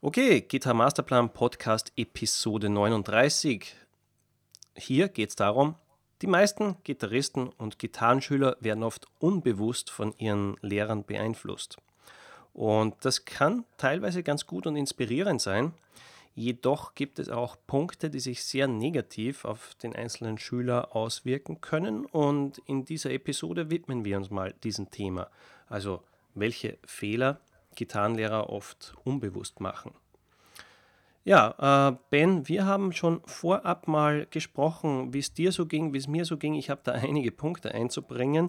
Okay, Gitarre Masterplan Podcast Episode 39. Hier geht es darum, die meisten Gitarristen und Gitarrenschüler werden oft unbewusst von ihren Lehrern beeinflusst. Und das kann teilweise ganz gut und inspirierend sein. Jedoch gibt es auch Punkte, die sich sehr negativ auf den einzelnen Schüler auswirken können. Und in dieser Episode widmen wir uns mal diesem Thema. Also welche Fehler Gitarrenlehrer oft unbewusst machen. Ja, Ben, wir haben schon vorab mal gesprochen, wie es dir so ging, wie es mir so ging. Ich habe da einige Punkte einzubringen.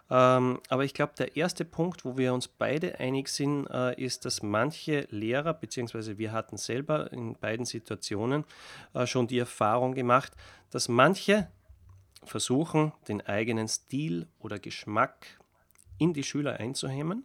Aber ich glaube, der erste Punkt, wo wir uns beide einig sind, ist, dass manche Lehrer, beziehungsweise wir hatten selber in beiden Situationen schon die Erfahrung gemacht, dass manche versuchen, den eigenen Stil oder Geschmack in die Schüler einzuhämmern.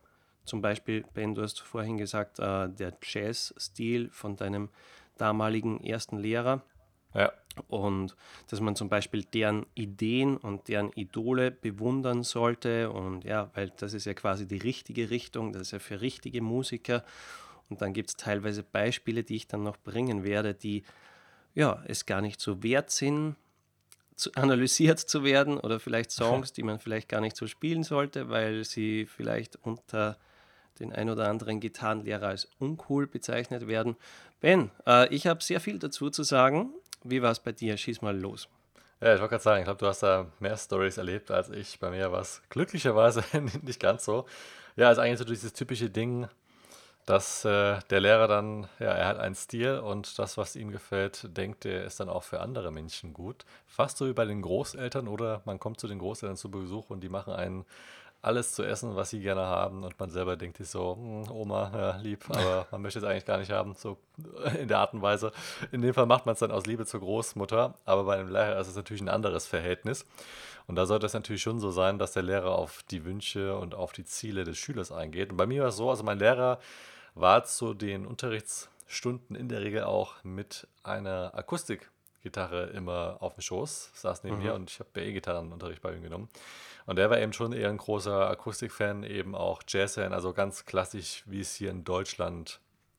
Zum Beispiel, Ben, du hast vorhin gesagt, der Jazz-Stil von deinem damaligen ersten Lehrer. Ja, Und dass man zum Beispiel deren Ideen und deren Idole bewundern sollte. Und ja, weil das ist ja quasi die richtige Richtung, das ist ja für richtige Musiker. Und dann gibt es teilweise Beispiele, die ich dann noch bringen werde, die ja, es gar nicht so wert sind, analysiert zu werden, oder vielleicht Songs, die man vielleicht gar nicht so spielen sollte, weil sie vielleicht unter den ein oder anderen Gitarrenlehrer als uncool bezeichnet werden. Ben, ich habe sehr viel dazu zu sagen. Wie war es bei dir? Schieß mal los. ja, ich wollte gerade sagen, ich glaube, du hast da mehr Stories erlebt als ich. Bei mir war es glücklicherweise nicht ganz so. Ja, ist eigentlich so dieses typische Ding, dass der Lehrer dann, ja, er hat einen Stil und das, was ihm gefällt, denkt er, ist dann auch für andere Menschen gut. Fast so wie bei den Großeltern oder man kommt zu den Großeltern zu Besuch und die machen einen alles zu essen, was sie gerne haben und man selber denkt sich so, Oma, ja, lieb, aber man möchte es eigentlich gar nicht haben, so in der Art und Weise. In dem Fall macht man es dann aus Liebe zur Großmutter, aber bei einem Lehrer ist es natürlich ein anderes Verhältnis. Und da sollte es natürlich schon so sein, dass der Lehrer auf die Wünsche und auf die Ziele des Schülers eingeht. Und bei mir war es so, also mein Lehrer war zu den Unterrichtsstunden in der Regel auch mit einer Akustikgitarre immer auf dem Schoß, saß neben mir Mhm. und ich habe E-Gitarrenunterricht bei ihm genommen. Und der war eben schon eher ein großer Akustikfan, eben auch Jazzfan, also ganz klassisch, wie es hier in Deutschland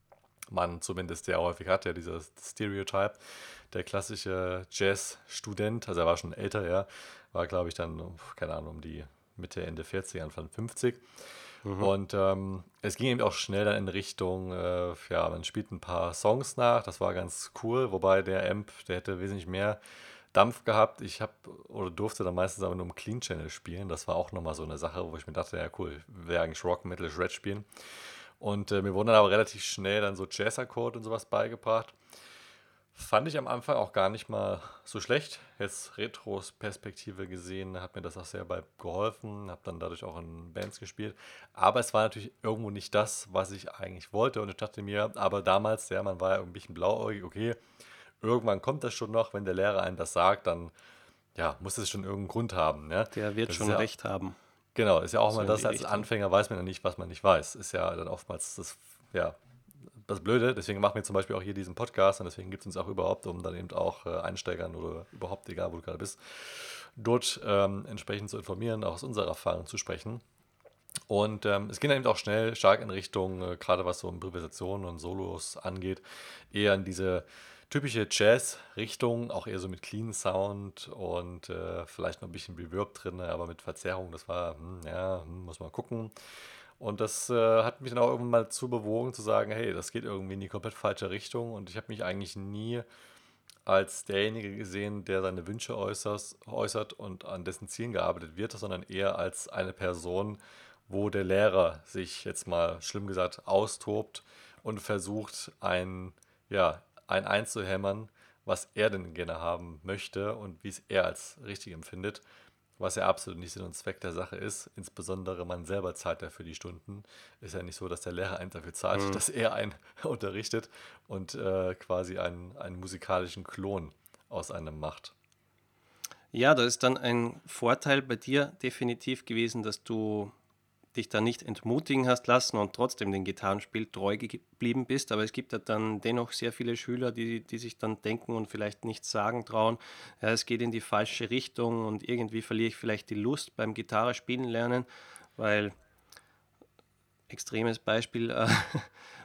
man zumindest sehr häufig hat, ja, dieses Stereotype. Der klassische Jazz-Student, also er war schon älter, ja, war glaube ich dann, keine Ahnung, um die Mitte, Ende 40, Anfang 50. Mhm. Und es ging eben auch schnell dann in Richtung, ja, man spielt ein paar Songs nach, das war ganz cool, wobei der Amp, der hätte wesentlich mehr Dampf gehabt. Ich habe oder durfte dann meistens aber nur im Clean Channel spielen. Das war auch nochmal so eine Sache, wo ich mir dachte, ja cool, wäre eigentlich Rock, Metal, Shred spielen. Und mir wurden dann aber relativ schnell dann so Jazz-Akkord und sowas beigebracht. Fand ich am Anfang auch gar nicht mal so schlecht. Jetzt Retrospektive gesehen hat mir das auch sehr bei geholfen. Habe dann dadurch auch in Bands gespielt. Aber es war natürlich irgendwo nicht das, was ich eigentlich wollte. Und ich dachte mir, aber damals, ja, man war ja ein bisschen blauäugig, okay, irgendwann kommt das schon noch. Wenn der Lehrer einem das sagt, dann ja, muss es schon irgendeinen Grund haben. Ne? Der wird Das ist schon ja, recht haben, genau, ist ja auch so mal in das, die als Richtung. Anfänger weiß man ja nicht, was man nicht weiß. Ist ja dann oftmals das, ja, das Blöde, deswegen machen wir zum Beispiel auch hier diesen Podcast und deswegen gibt es uns auch überhaupt, um dann eben auch Einsteigern oder überhaupt, egal wo du gerade bist, dort entsprechend zu informieren, auch aus unserer Erfahrung zu sprechen. Und es ging dann eben auch schnell stark in Richtung, gerade was so Improvisationen und Solos angeht, eher in diese typische Jazz-Richtung, auch eher so mit Clean Sound und vielleicht noch ein bisschen Reverb drin, aber mit Verzerrung, das war, ja, muss man gucken. Und das hat mich dann auch irgendwann mal zu bewogen zu sagen, hey, das geht irgendwie in die komplett falsche Richtung und ich habe mich eigentlich nie als derjenige gesehen, der seine Wünsche äußert und an dessen Zielen gearbeitet wird, sondern eher als eine Person, wo der Lehrer sich jetzt mal schlimm gesagt austobt und versucht, ja, ein einzuhämmern, was er denn gerne haben möchte und wie es er als richtig empfindet, was ja absolut nicht Sinn und Zweck der Sache ist. Insbesondere man selber zahlt ja für die Stunden. Ist ja nicht so, dass der Lehrer einen dafür zahlt, Mhm. dass er einen unterrichtet und quasi einen musikalischen Klon aus einem macht. Ja, da ist dann ein Vorteil bei dir definitiv gewesen, dass du dich da nicht entmutigen hast lassen und trotzdem dem Gitarrenspiel treu geblieben bist. Aber es gibt ja dann dennoch sehr viele Schüler, die sich dann denken und vielleicht nichts sagen trauen. Ja, es geht in die falsche Richtung und irgendwie verliere ich vielleicht die Lust beim Gitarre spielen lernen, weil extremes Beispiel,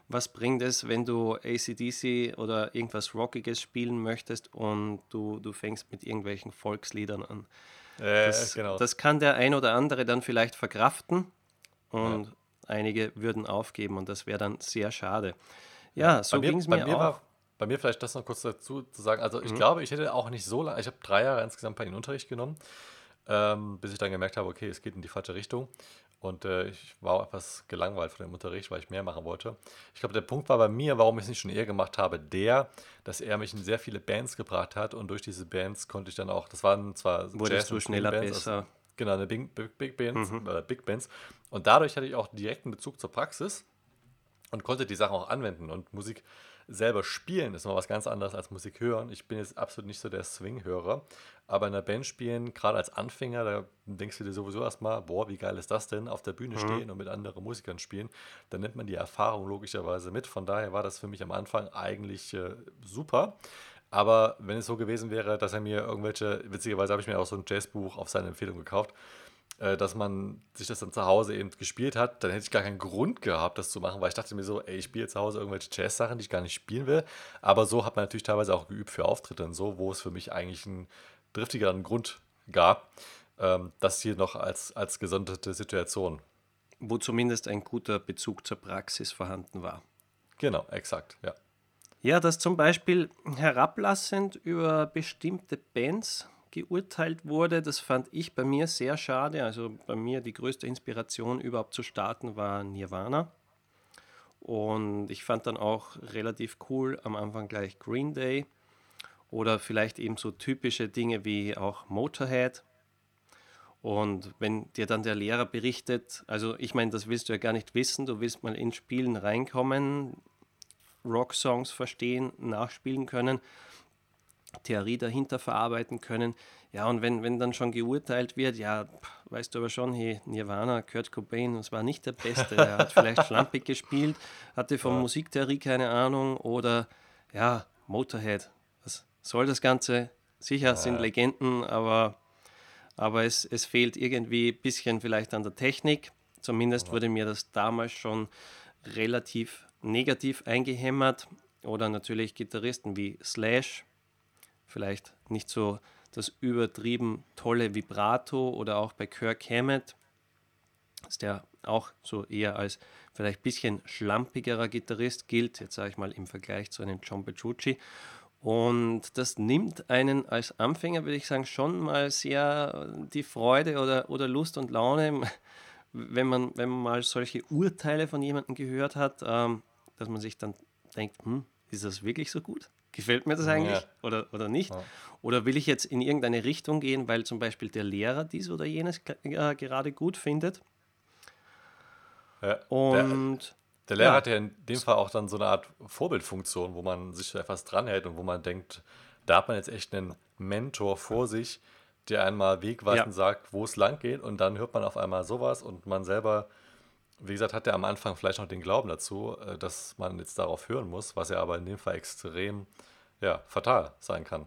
was bringt es, wenn du AC/DC oder irgendwas Rockiges spielen möchtest und du fängst mit irgendwelchen Volksliedern an. Genau. Das kann der ein oder andere dann vielleicht verkraften Ja. und einige würden aufgeben und das wäre dann sehr schade. Ja. Ja, so ging es mir auch. Bei mir vielleicht das noch kurz dazu zu sagen. Also ich Mhm. glaube, ich hätte auch nicht so lange, ich habe 3 Jahre insgesamt bei ihnen Unterricht genommen, bis ich dann gemerkt habe, okay, es geht in die falsche Richtung. Und ich war auch etwas gelangweilt von dem Unterricht, weil ich mehr machen wollte. Ich glaube, der Punkt war bei mir, warum ich es nicht schon eher gemacht habe, dass er mich in sehr viele Bands gebracht hat und durch diese Bands konnte ich dann auch, das waren zwar Wurdest Jazz- du und schneller Swing-Bands, also besser. genau, eine Big Bands, Mhm. Big Bands. Und dadurch hatte ich auch direkten Bezug zur Praxis und konnte die Sachen auch anwenden. Und Musik selber spielen ist noch was ganz anderes als Musik hören. Ich bin jetzt absolut nicht so der Swing-Hörer, aber in der Band spielen, gerade als Anfänger, da denkst du dir sowieso erstmal, boah, wie geil ist das denn, auf der Bühne Mhm. stehen und mit anderen Musikern spielen. Dann nimmt man die Erfahrung logischerweise mit. Von daher war das für mich am Anfang eigentlich super. Aber wenn es so gewesen wäre, dass er mir witzigerweise habe ich mir auch so ein Jazzbuch auf seine Empfehlung gekauft, dass man sich das dann zu Hause eben gespielt hat, dann hätte ich gar keinen Grund gehabt, das zu machen, weil ich dachte mir so, ey, ich spiele zu Hause irgendwelche Jazz-Sachen, die ich gar nicht spielen will. Aber so hat man natürlich teilweise auch geübt für Auftritte und so, wo es für mich eigentlich einen driftigeren Grund gab, das hier noch als gesonderte Situation. Wo zumindest ein guter Bezug zur Praxis vorhanden war. Genau, exakt, ja. Ja, dass zum Beispiel herablassend über bestimmte Bands geurteilt wurde, das fand ich bei mir sehr schade. Also bei mir die größte Inspiration überhaupt zu starten war Nirvana. Und ich fand dann auch relativ cool am Anfang gleich Green Day oder vielleicht eben so typische Dinge wie auch Motorhead. Und wenn dir dann der Lehrer berichtet, also ich meine, das willst du ja gar nicht wissen, du willst mal ins Spielen reinkommen, Rocksongs verstehen, nachspielen können, Theorie dahinter verarbeiten können. Ja, und wenn dann schon geurteilt wird, ja, weißt du aber schon, hey, Nirvana, Kurt Cobain, das war nicht der Beste. Der hat vielleicht schlampig gespielt, hatte von Ja, Musiktheorie keine Ahnung oder ja, Motorhead. Was soll das Ganze? Sicher sind äh, Legenden, aber es fehlt irgendwie ein bisschen vielleicht an der Technik. Zumindest ja, wurde mir das damals schon relativ negativ eingehämmert. Oder natürlich Gitarristen wie Slash, vielleicht nicht so das übertrieben tolle Vibrato oder auch bei Kirk Hammett, ist der auch so eher als vielleicht ein bisschen schlampigerer Gitarrist gilt, jetzt sage ich mal im Vergleich zu einem John Petrucci. Und das nimmt einen als Anfänger, würde ich sagen, schon mal sehr die Freude oder Lust und Laune, wenn man mal solche Urteile von jemandem gehört hat, dass man sich dann denkt, ist das wirklich so gut? Gefällt mir das ja, eigentlich oder nicht? ja. Oder will ich jetzt in irgendeine Richtung gehen, weil zum Beispiel der Lehrer dies oder jenes gerade gut findet? Ja. Und Der Lehrer ja, hat ja in dem Fall auch dann so eine Art Vorbildfunktion, wo man sich so etwas dranhält und wo man denkt, da hat man jetzt echt einen Mentor vor sich, der einmal ja, wegweisend sagt, wo es lang geht und dann hört man auf einmal sowas und man selber, wie gesagt, hat ja am Anfang vielleicht noch den Glauben dazu, dass man jetzt darauf hören muss, was ja aber in dem Fall extrem, ja, fatal sein kann.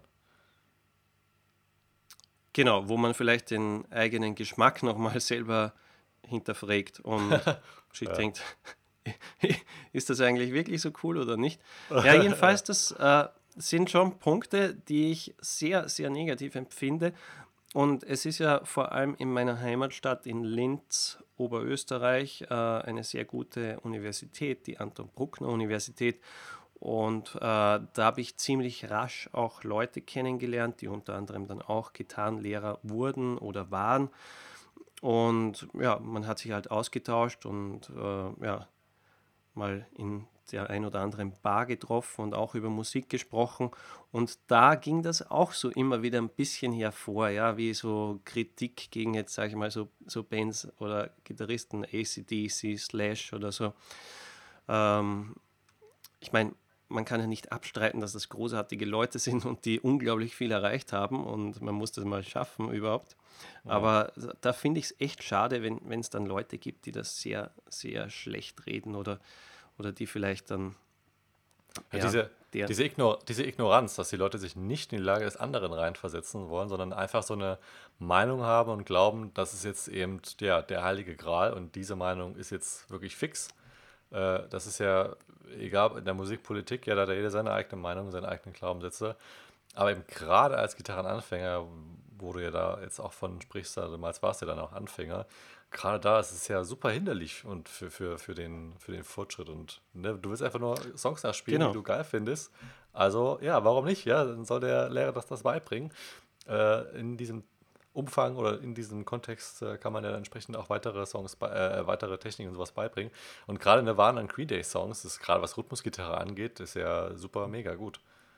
genau, wo man vielleicht den eigenen Geschmack nochmal selber hinterfragt und sich Ja. denkt, ist das eigentlich wirklich so cool oder nicht? Ja, jedenfalls, das sind schon Punkte, die ich sehr, sehr negativ empfinde. Und es ist ja vor allem in meiner Heimatstadt in Linz, Oberösterreich, eine sehr gute Universität, die Anton Bruckner Universität. Und da habe ich ziemlich rasch auch Leute kennengelernt, die unter anderem dann auch Gitarrenlehrer wurden oder waren. Und ja, man hat sich halt ausgetauscht und ja, mal in der ein oder anderen Bar getroffen und auch über Musik gesprochen. Und da ging das auch so immer wieder ein bisschen hervor, ja, wie so Kritik gegen jetzt, sage ich mal, so Bands oder Gitarristen, AC/DC, Slash oder so. Ähm, Ich meine, man kann ja nicht abstreiten, dass das großartige Leute sind und die unglaublich viel erreicht haben und man muss das mal schaffen überhaupt. Ja. Aber da finde ich es echt schade, wenn es dann Leute gibt, die das sehr, sehr schlecht reden oder die vielleicht dann, Ja, ja, der, diese Ignoranz, dass die Leute sich nicht in die Lage des anderen reinversetzen wollen, sondern einfach so eine Meinung haben und glauben, das ist jetzt eben der heilige Gral und diese Meinung ist jetzt wirklich fix. Das ist ja, egal in der Musikpolitik, ja, da hat ja jeder seine eigene Meinung, seine eigenen Glaubenssätze. Aber eben gerade als Gitarrenanfänger, wo du ja da jetzt auch von sprichst, also damals warst du ja dann auch Anfänger, gerade da ist es ja super hinderlich und für den Fortschritt. Und ne, du willst einfach nur Songs nachspielen, die Genau. du geil findest. Also ja, warum nicht? Ja, dann soll der Lehrer das beibringen. In diesem Umfang oder in diesem Kontext kann man ja entsprechend auch weitere Songs, weitere Techniken und sowas beibringen. Und gerade Nirvana und Green Day Songs, das ist gerade was Rhythmusgitarre angeht, ist ja super mega gut.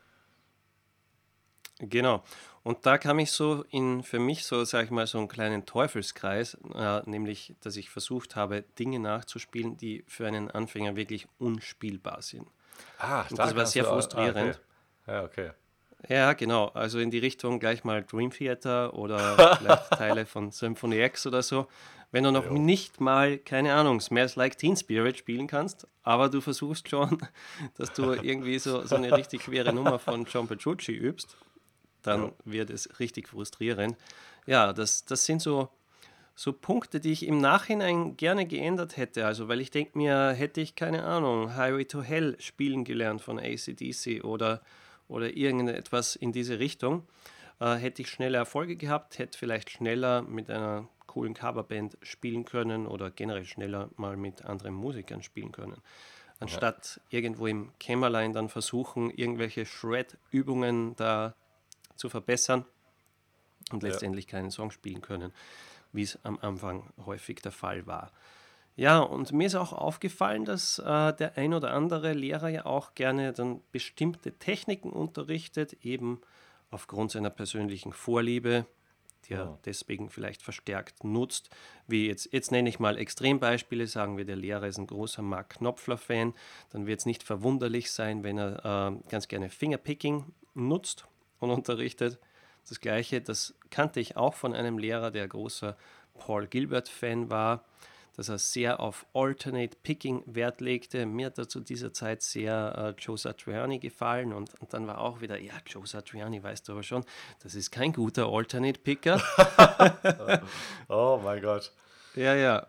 Genau. Und da kam ich so für mich so, sag ich mal, so einen kleinen Teufelskreis, nämlich, dass ich versucht habe, Dinge nachzuspielen, die für einen Anfänger wirklich unspielbar sind. Ah, Und da das war kannst sehr du. Okay. frustrierend. Ja, okay. Ja, genau. Also in die Richtung gleich mal Dream Theater oder vielleicht Teile von Symphony X oder so. Wenn du noch Jo. nicht mal, keine Ahnung, Smells Like Teen Spirit spielen kannst, aber du versuchst schon, dass du irgendwie so eine richtig schwere Nummer von John Petrucci übst, dann Jo. wird es richtig frustrierend. Ja, das sind so Punkte, die ich im Nachhinein gerne geändert hätte. Also, weil ich denke mir, hätte ich, keine Ahnung, Highway to Hell spielen gelernt von AC/DC oder irgendetwas in diese Richtung, hätte ich schneller Erfolge gehabt, hätte vielleicht schneller mit einer coolen Coverband spielen können oder generell schneller mal mit anderen Musikern spielen können. Ja. Anstatt irgendwo im Kämmerlein dann versuchen, irgendwelche Shred-Übungen da zu verbessern und Ja. letztendlich keinen Song spielen können, wie es am Anfang häufig der Fall war. Ja, und mir ist auch aufgefallen, dass der ein oder andere Lehrer ja auch gerne dann bestimmte Techniken unterrichtet, eben aufgrund seiner persönlichen Vorliebe, die er Hm. deswegen vielleicht verstärkt nutzt. Wie jetzt nenne ich mal Extrembeispiele, sagen wir, der Lehrer ist ein großer Mark Knopfler-Fan, dann wird es nicht verwunderlich sein, wenn er ganz gerne Fingerpicking nutzt und unterrichtet. Das Gleiche, das kannte ich auch von einem Lehrer, der großer Paul Gilbert-Fan war, dass er sehr auf Alternate Picking Wert legte. Mir hat da zu dieser Zeit sehr Joe Satriani gefallen und dann war auch wieder, ja, Joe Satriani, weißt du aber schon, das ist kein guter Alternate Picker. Oh mein Gott. Ja, ja,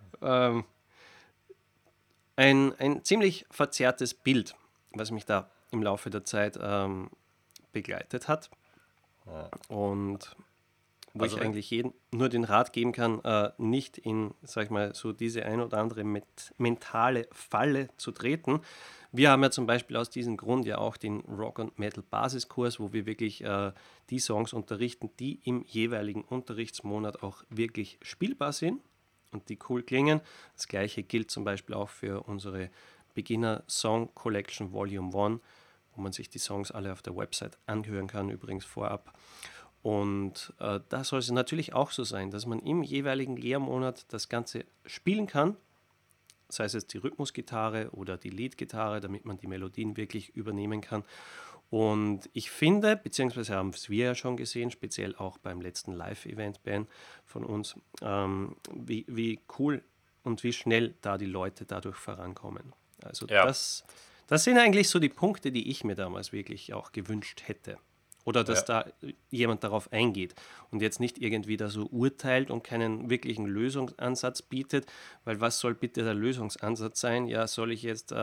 ein ziemlich verzerrtes Bild, was mich da im Laufe der Zeit begleitet hat Ja. und wo Also ich wenn. eigentlich jedem nur den Rat geben kann, nicht in, sag ich mal, so diese ein oder andere mentale Falle zu treten. Wir haben ja zum Beispiel aus diesem Grund ja auch den Rock- und Metal-Basiskurs, wo wir wirklich die Songs unterrichten, die im jeweiligen Unterrichtsmonat auch wirklich spielbar sind und die cool klingen. Das gleiche gilt zum Beispiel auch für unsere Beginner Song Collection Volume 1, wo man sich die Songs alle auf der Website anhören kann, übrigens vorab. Und da soll es natürlich auch so sein, dass man im jeweiligen Lehrmonat das Ganze spielen kann, sei es jetzt die Rhythmusgitarre oder die Leadgitarre, damit man die Melodien wirklich übernehmen kann. Und ich finde, beziehungsweise haben es wir ja schon gesehen, speziell auch beim letzten Live-Event-Band von uns, wie cool und wie schnell da die Leute dadurch vorankommen. Also Ja. das sind eigentlich so die Punkte, die ich mir damals wirklich auch gewünscht hätte. Oder dass Ja. da jemand darauf eingeht und jetzt nicht irgendwie da so urteilt und keinen wirklichen Lösungsansatz bietet, weil was soll bitte der Lösungsansatz sein? Ja, soll ich jetzt,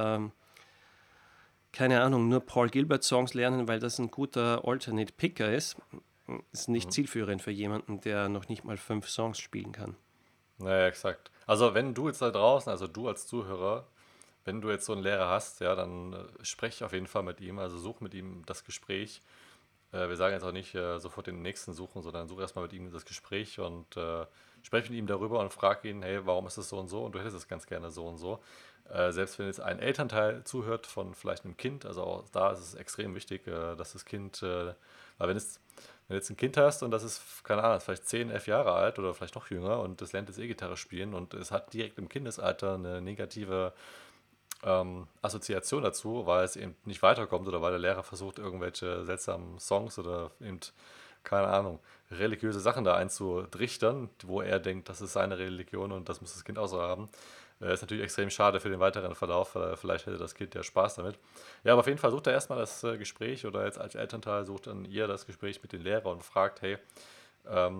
keine Ahnung, nur Paul Gilbert Songs lernen, weil das ein guter Alternate Picker ist? Ist nicht Mhm. zielführend für jemanden, der noch nicht mal 5 Songs spielen kann. Naja, exakt. Also wenn du jetzt da draußen, also du als Zuhörer, wenn du jetzt so einen Lehrer hast, ja, dann sprech auf jeden Fall mit ihm, also such mit ihm das Gespräch. Wir sagen jetzt auch nicht sofort den nächsten suchen, sondern such erstmal mit ihm das Gespräch und sprech mit ihm darüber und frag ihn, hey, warum ist es so und so und du hättest es ganz gerne so und so. Selbst wenn jetzt ein Elternteil zuhört von vielleicht einem Kind, also auch da ist es extrem wichtig, dass das Kind, weil wenn du jetzt ein Kind hast und das ist, keine Ahnung, vielleicht 10, 11 Jahre alt oder vielleicht noch jünger und das lernt jetzt E-Gitarre spielen und es hat direkt im Kindesalter eine negative Assoziation dazu, weil es eben nicht weiterkommt oder weil der Lehrer versucht, irgendwelche seltsamen Songs oder eben, keine Ahnung, religiöse Sachen da einzudrichtern, wo er denkt, das ist seine Religion und das muss das Kind auch so haben. Ist natürlich extrem schade für den weiteren Verlauf, weil vielleicht hätte das Kind ja Spaß damit. Ja, aber auf jeden Fall sucht er erstmal das Gespräch oder jetzt als Elternteil sucht dann ihr das Gespräch mit dem Lehrer und fragt, hey, ähm,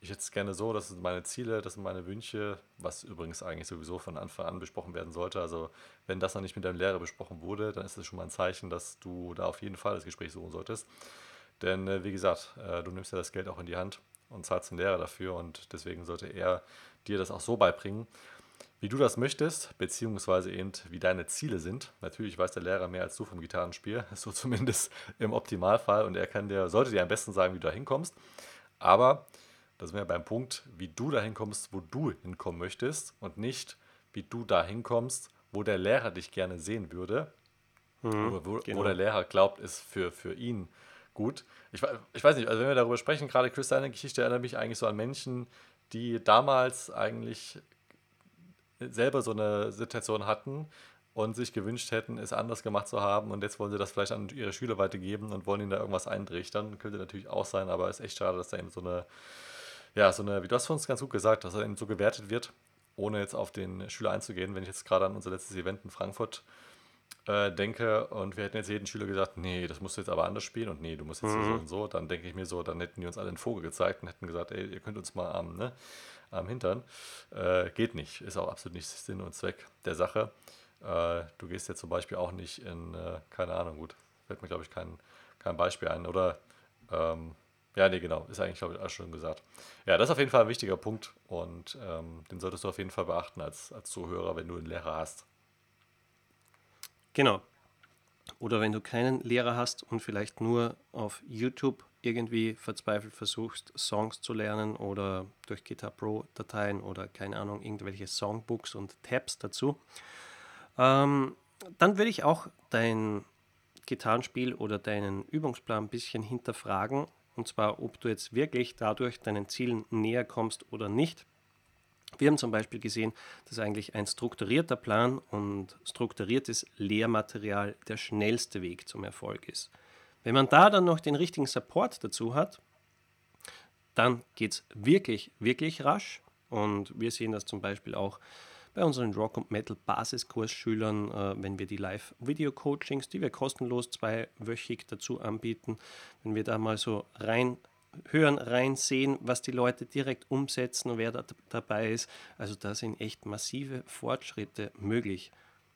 ich hätte es gerne so, das sind meine Ziele, das sind meine Wünsche, was übrigens eigentlich sowieso von Anfang an besprochen werden sollte. Also wenn das noch nicht mit deinem Lehrer besprochen wurde, dann ist das schon mal ein Zeichen, dass du da auf jeden Fall das Gespräch suchen solltest. Denn wie gesagt, du nimmst ja das Geld auch in die Hand und zahlst den Lehrer dafür und deswegen sollte er dir das auch so beibringen, wie du das möchtest, beziehungsweise eben wie deine Ziele sind. Natürlich weiß der Lehrer mehr als du vom Gitarrenspiel, so zumindest im Optimalfall und er sollte dir am besten sagen, wie du da hinkommst. Aber da sind wir beim Punkt, wie du da hinkommst, wo du hinkommen möchtest und nicht, wie du da hinkommst, wo der Lehrer dich gerne sehen würde Mhm, oder wo der genau. Lehrer glaubt, ist für ihn gut. Ich weiß nicht, also wenn wir darüber sprechen, gerade Chris, deine Geschichte erinnert mich eigentlich so an Menschen, die damals eigentlich selber so eine Situation hatten und sich gewünscht hätten, es anders gemacht zu haben und jetzt wollen sie das vielleicht an ihre Schüler weitergeben und wollen ihnen da irgendwas eintrichtern. Könnte natürlich auch sein, aber es ist echt schade, dass da eben wie du hast von uns ganz gut gesagt, dass er eben so gewertet wird, ohne jetzt auf den Schüler einzugehen. Wenn ich jetzt gerade an unser letztes Event in Frankfurt denke und wir hätten jetzt jeden Schüler gesagt, nee, das musst du jetzt aber anders spielen und nee, du musst jetzt hier so Mhm. und so, dann denke ich mir so, dann hätten die uns alle den Vogel gezeigt und hätten gesagt, ey, ihr könnt uns mal am Hintern. Geht nicht, ist auch absolut nicht Sinn und Zweck der Sache. Du gehst jetzt zum Beispiel auch nicht in, keine Ahnung, gut, fällt mir glaube ich kein Beispiel ein oder ja, nee, genau, ist eigentlich, glaube ich, auch schon gesagt. Ja, das ist auf jeden Fall ein wichtiger Punkt und den solltest du auf jeden Fall beachten als Zuhörer, wenn du einen Lehrer hast. Genau. Oder wenn du keinen Lehrer hast und vielleicht nur auf YouTube irgendwie verzweifelt versuchst, Songs zu lernen oder durch Guitar Pro Dateien oder keine Ahnung, irgendwelche Songbooks und Tabs dazu, ähm, dann würde ich auch dein Gitarrenspiel oder deinen Übungsplan ein bisschen hinterfragen. Und zwar, ob du jetzt wirklich dadurch deinen Zielen näher kommst oder nicht. Wir haben zum Beispiel gesehen, dass eigentlich ein strukturierter Plan und strukturiertes Lehrmaterial der schnellste Weg zum Erfolg ist. Wenn man da dann noch den richtigen Support dazu hat, dann geht es wirklich, wirklich rasch. Und wir sehen das zum Beispiel auch bei unseren Rock- und Metal-Basiskursschülern, wenn wir die Live-Video-Coachings, die wir kostenlos zweiwöchig dazu anbieten, wenn wir da mal so rein hören, reinsehen, was die Leute direkt umsetzen und wer da dabei ist. Also da sind echt massive Fortschritte möglich.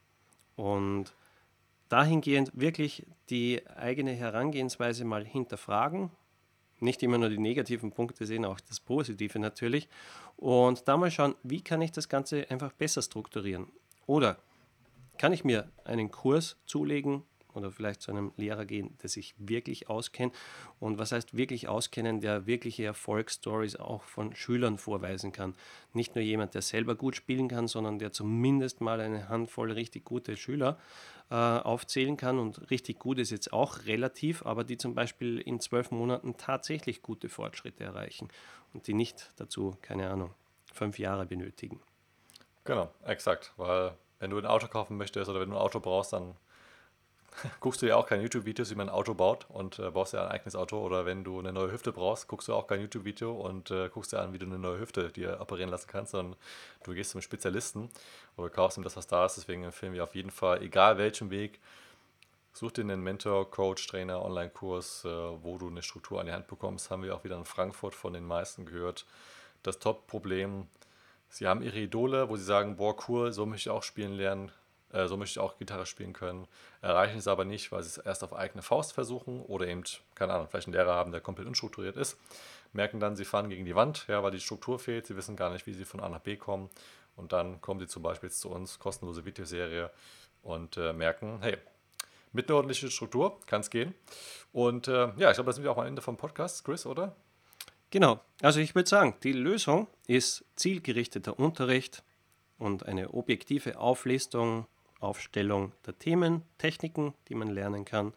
Und dahingehend wirklich die eigene Herangehensweise mal hinterfragen, nicht immer nur die negativen Punkte sehen, auch das Positive natürlich. Und da mal schauen, wie kann ich das Ganze einfach besser strukturieren? Oder kann ich mir einen Kurs zulegen oder vielleicht zu einem Lehrer gehen, der sich wirklich auskennt? Und was heißt wirklich auskennen, der wirkliche Erfolgsstories auch von Schülern vorweisen kann? Nicht nur jemand, der selber gut spielen kann, sondern der zumindest mal eine Handvoll richtig gute Schüler aufzählen kann. Und richtig gut ist jetzt auch relativ, aber die zum Beispiel in 12 Monaten tatsächlich gute Fortschritte erreichen und die nicht dazu, keine Ahnung, 5 Jahre benötigen. Genau, exakt, weil wenn du ein Auto kaufen möchtest oder wenn du ein Auto brauchst, dann guckst du ja auch keine YouTube-Videos, wie man ein Auto baut und baust ja ein eigenes Auto. Oder wenn du eine neue Hüfte brauchst, guckst du auch kein YouTube-Video und guckst dir an, wie du eine neue Hüfte dir operieren lassen kannst, sondern du gehst zum Spezialisten oder kaufst ihm das, was da ist. Deswegen empfehlen wir auf jeden Fall, egal welchen Weg, such dir einen Mentor, Coach, Trainer, Online-Kurs, wo du eine Struktur an die Hand bekommst. Haben wir auch wieder in Frankfurt von den meisten gehört. Das Top-Problem: Sie haben ihre Idole, wo sie sagen, boah, cool, so möchte ich auch spielen lernen, so möchte ich auch Gitarre spielen können. Erreichen es aber nicht, weil sie es erst auf eigene Faust versuchen oder eben, keine Ahnung, vielleicht einen Lehrer haben, der komplett unstrukturiert ist. Merken dann, sie fahren gegen die Wand, ja, weil die Struktur fehlt, sie wissen gar nicht, wie sie von A nach B kommen. Und dann kommen sie zum Beispiel zu uns, kostenlose Videoserie, und merken, hey, mit einer ordentlichen Struktur kann es gehen. Und ja, ich glaube, da sind wir auch am Ende vom Podcast, Chris, oder? Genau, also ich würde sagen, die Lösung ist zielgerichteter Unterricht und eine objektive Auflistung, Aufstellung der Themen, Techniken, die man lernen kann,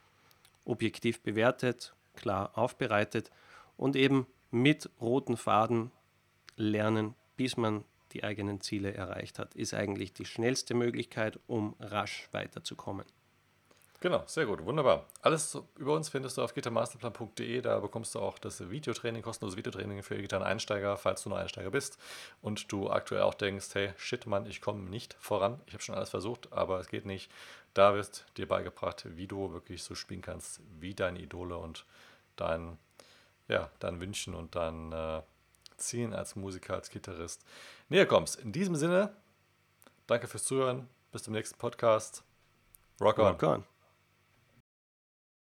objektiv bewertet, klar aufbereitet und eben mit roten Faden lernen, bis man die eigenen Ziele erreicht hat, ist eigentlich die schnellste Möglichkeit, um rasch weiterzukommen. Genau, sehr gut, wunderbar. Alles über uns findest du auf gitarmasterplan.de. Da bekommst du auch das Videotraining, kostenloses Videotraining für Gitarreneinsteiger, falls du nur Einsteiger bist und du aktuell auch denkst, hey, shit, Mann, ich komme nicht voran. Ich habe schon alles versucht, aber es geht nicht. Da wird dir beigebracht, wie du wirklich so spielen kannst, wie deine Idole und deinen Wünschen und deinen ziehen als Musiker, als Gitarrist näher kommst. In diesem Sinne, danke fürs Zuhören. Bis zum nächsten Podcast. Rock on. Rock on.